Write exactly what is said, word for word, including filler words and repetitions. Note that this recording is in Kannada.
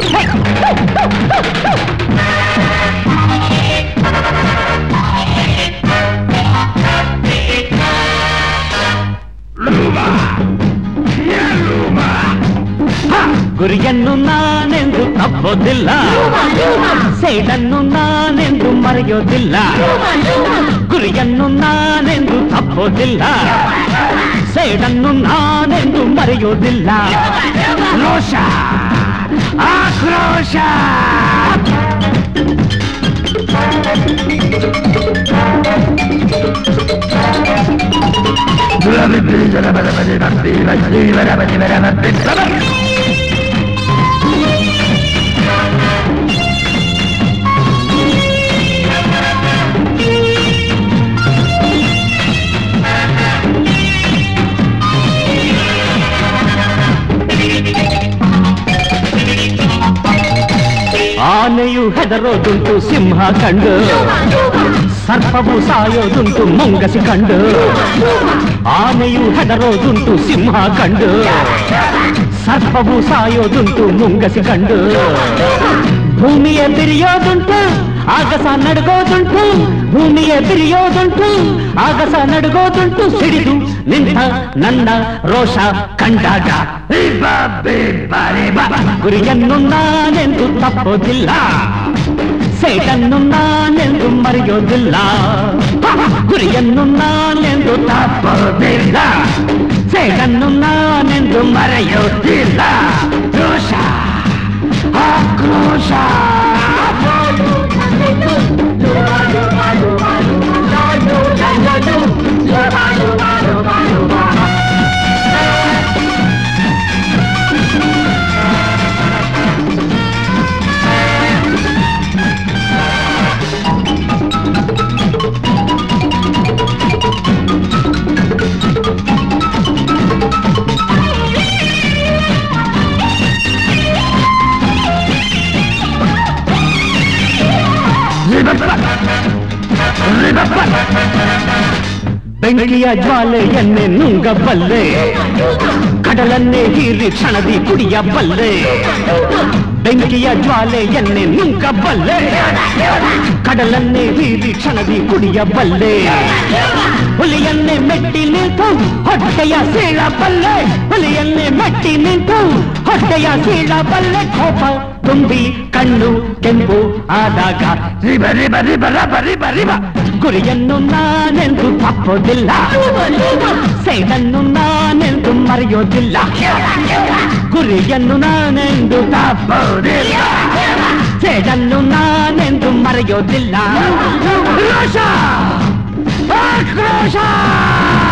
ಗುರಿಯನ್ನು ನಾನೆಂದು ತಪ್ಪೋದಿಲ್ಲ, ಸೇಡನ್ನು ನಾನೆಂದು ಮರೆಯೋದಿಲ್ಲ. ಗುರಿಯನ್ನು ನಾನೆಂದು ತಪ್ಪೋದಿಲ್ಲ, ಸೇಡನ್ನು ನಾನೆಂದು ಮರೆಯೋದಿಲ್ಲ. ರೋಷ ಆಕ್ರೋಶ ಆನೆಯು ಹೆದರೋದುಂಟು ಸಿಂಹ ಕಂಡು, ಸರ್ಪವು ಸಾಯೋದುಂಟು ಮುಂಗಸಿ ಕಂಡು. ಆನೆಯು ಹೆದರೋದುಂಟು ಸಿಂಹ ಕಂಡು, ಸರ್ಪವು ಸಾಯೋದುಂಟು ಮುಂಗಸಿ ಕಂಡು. ಭೂಮಿಯ ಬಿರಿಯೋದುಂಟು ಆಗಸ ನಡುಗೋದುಂಟು, ಭೂಮಿಯ ಬಿರಿಯೋದುಂಟು ಆಗಸ ನಡುಗೋದುಂಟು. ಸಿಡಿದು ನಿಂತ ನನ್ನ ರೋಷ ಕಂಡಾಗ ಗುರಿಯನ್ನು ನಾನೆಂದು ತಪ್ಪೋದಿಲ್ಲ, ಸೇಟನ್ನು ನಾನೆಂದು ಮರೆಯೋದಿಲ್ಲ. ಗುರಿಯನ್ನು ನಾನೆಂದು ತಪ್ಪೋದಿಲ್ಲ, ಸೇಟನ್ನು ನಾನೆಂದು ಮರೆಯೋದಿಲ್ಲ. ರೋಷ ಆಕ್ರೋಶ ಬೆಂಕಿಯ ಜ್ವಾಲೆಯನ್ನೇ ನುಂಗಬಲ್ಲೆ, ಕಡಲನ್ನೇ ಹೀರಿ ಕ್ಷಣದಿ ಕುಡಿಯಬಲ್ಲೆ. ಬೆಂಕಿಯ ಜ್ವಾಲೆಯನ್ನೇ ನುಂಗಬಲ್ಲೆ, ಕಡಲನ್ನೇ ಹೀರಿ ಕ್ಷಣದಿ ಕುಡಿಯಬಲ್ಲೆ. ಹುಲಿಯನ್ನೇ ಮೆಟ್ಟಿ ನಿಂತು ಹೊಟ್ಟೆಯ ಸೀಳಬಲ್ಲೆ, ಹುಲಿಯನ್ನೇ ಮೆಟ್ಟಿ ನಿಂತು ಹೊಟ್ಟೆಯ ಸೀಳಬಲ್ಲೆ. ಕೋಪ ತುಂಬಿ ಕಣ್ಣು ಕೆಂಪು ಆದಾಗ ರಿಬ ರಿಬ ರಿಬ ರಬ ರಿಬ ರಿಬ. ಗುರಿಯನ್ನು ನಾನೆಂದು ತಪ್ಪೋದಿಲ್ಲ, ಸೇಡನ್ನು ನಾನೆಂದು ಮರೆಯೋದಿಲ್ಲ. ಗುರಿಯನ್ನು ನಾನೆಂದು ತಪ್ಪೋದಿಲ್ಲ, ಸೇಡನ್ನು ನಾನೆಂದು ಮರೆಯೋದಿಲ್ಲ. ರೋಷ ಆಕ್ರೋಶ